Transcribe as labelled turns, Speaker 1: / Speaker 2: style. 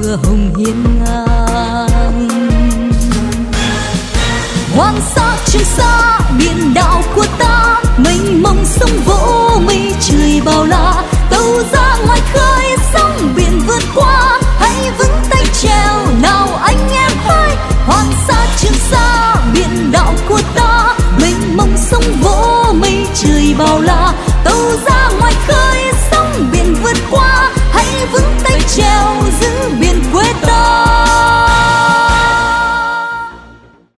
Speaker 1: mưa hồng hiên ngang. Hoàng sa Trường Sa biển đảo của ta, mênh mông sông vỗ mây trời bao la. Tàu ra ngoài khơi sóng biển vượt qua, hãy vững tay chèo nào anh em ơi. Hoàng sa Trường Sa biển đảo của ta, mênh mông sông vỗ mây trời bao la.